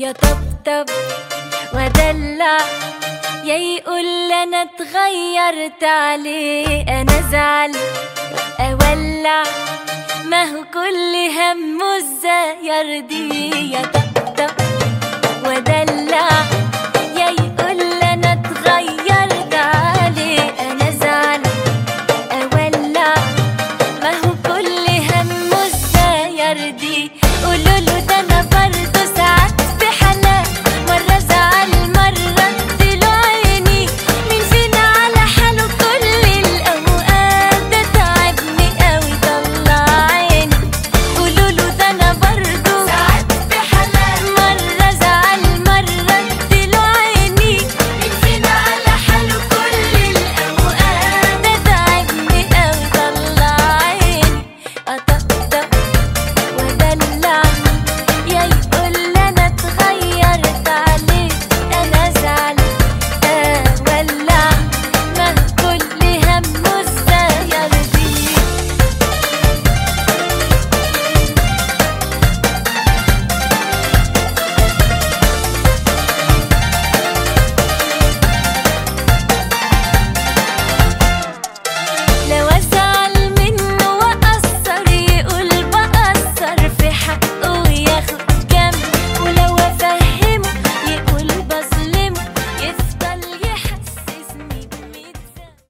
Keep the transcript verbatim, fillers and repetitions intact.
يا طبطب ودلع، يا يقول انا اتغيرت عليه، انا ازعل اولع، ما هو كل همه ازاي يرضيه. يا طبطب